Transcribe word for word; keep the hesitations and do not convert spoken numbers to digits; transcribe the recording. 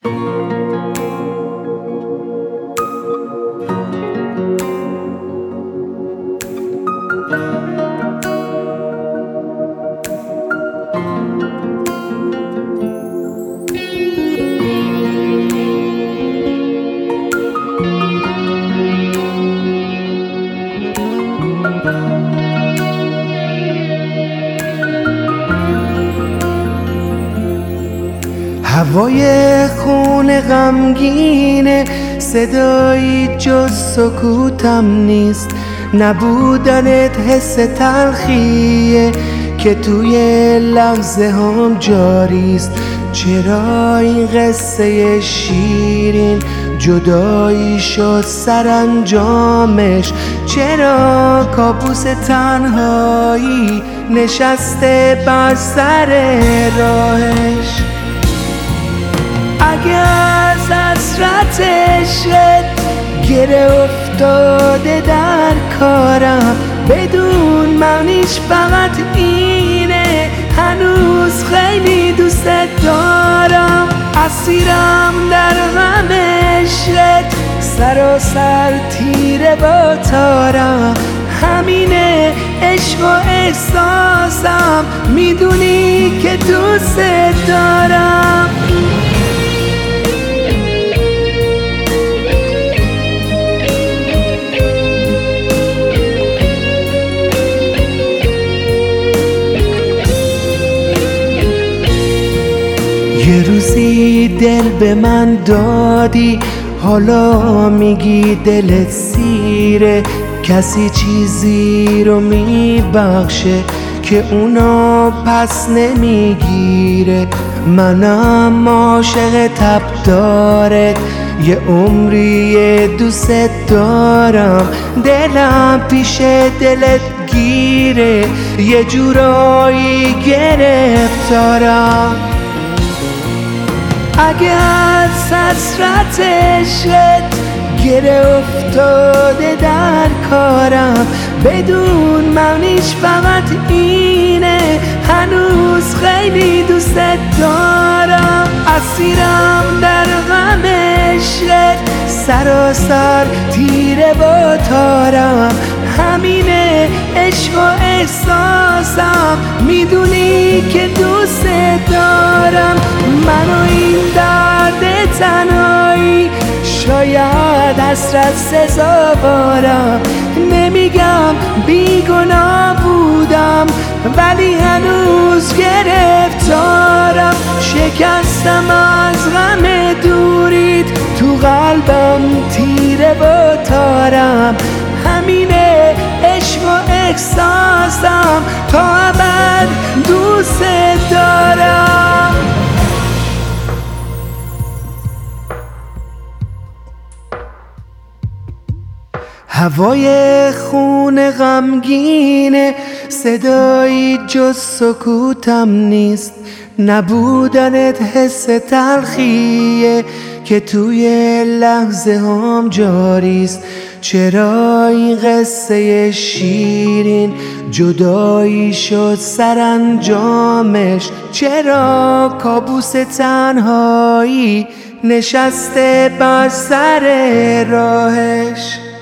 هوای خون غمگینه، صدایی جز سکوتم نیست. نبودنت حس تلخیه که توی لحظه هم جاریست. چرا این قصه شیرین جدایی شد سرانجامش؟ چرا کابوس تنهایی نشسته بر سر راهش؟ اگه از حسرت عشقت گره افتاده در کارم، بدون معنیش فقط اینه هنوز خیلی دوست دارم. اسیرم در غم عشقت، سراسر تیره با تارم. همینه عشق و احساسم، میدونی که دوست دارم. یه روزی دل به من دادی، حالا میگی دلت سیره. کسی چیزی رو میبخشه که اونا پس نمیگیره. منم عاشق تبدارت، یه عمری دوست دارم. دلم پیش دلت گیره، یه جورایی گرفتارم. اگه از حسرت عشقت گره افتاده در کارم، بدون معنیش فقط اینه هنوز خیلی دوست دارم. اسیرم در غم عشقت، سراسر تیره با تارم. همینه عشق و احساسم، میدونی که دوست دارم. منو این درد تنهایی شاید حسرت سزاوارم. نمیگم بیگناه بودم، ولی هنوز گرفتارم. شکستم از غم دوریت، تو قلبم تیره با تارم. همینه عشق و احساسم، تا ابد دوست دارم. هوای خون غمگینه، صدایی جز سکوتم نیست. نبودنت حس تلخیه که توی لحظه هم جاریست. چرا این قصه شیرین جدایی شد سرانجامش؟ چرا کابوس تنهایی نشسته بر سر راهش؟